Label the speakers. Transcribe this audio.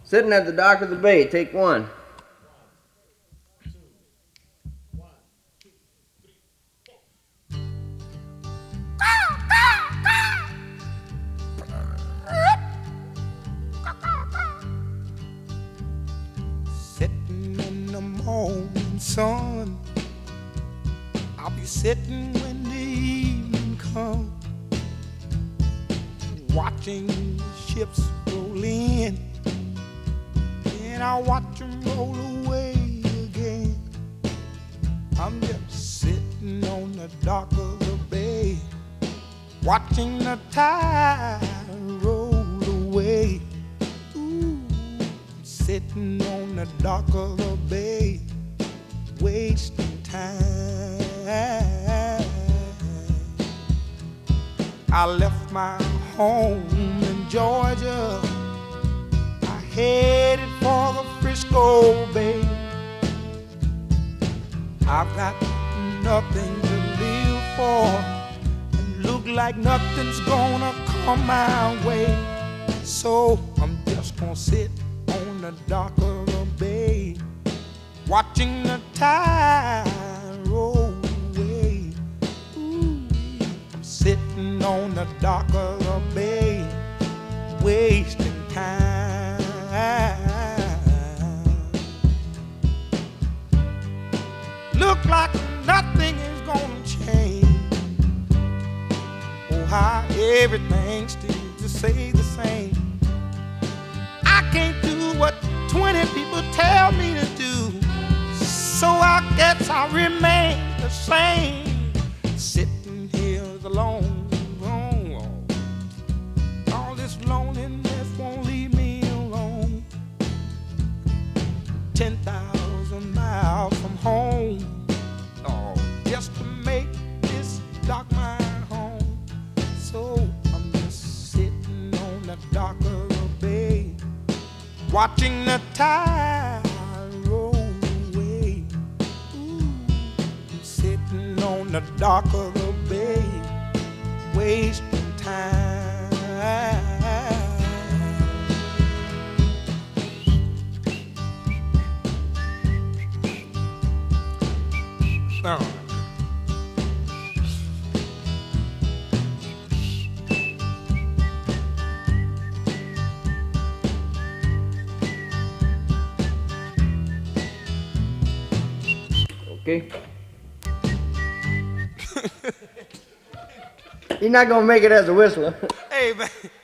Speaker 1: Sitting at the dock of the bay, take one.
Speaker 2: Sitting in the morning sun, I'll be sitting when the evening comes, watching the ships roll in, and I'll watch them roll away again. I'm just sitting on the dock of the bay, watching the tide roll away. Ooh, I'm sitting on the dock of the bay, wasting time. I left my home in Georgia, I headed for the Frisco Bay. I've got nothing to live for, and look like nothing's gonna come my way. So I'm just gonna sit on the dock of the bay, watching the tide roll away. Ooh, I'm sitting on the dock of the bay, wasting time. Look like nothing is gonna change. Oh, how everything still just stay the same. I can't do what 20 people tell me to do, so I guess I remain the same. Sitting here alone, all this loneliness won't leave me alone. 10,000 miles from home, oh, just to make this dock my home. So I'm just sitting on the dock of the bay, watching the tide roll away. Ooh, I'm sitting on the dock of the bay, wasting time.
Speaker 1: Okay. You're not gonna make it as a whistler.
Speaker 2: Hey, man.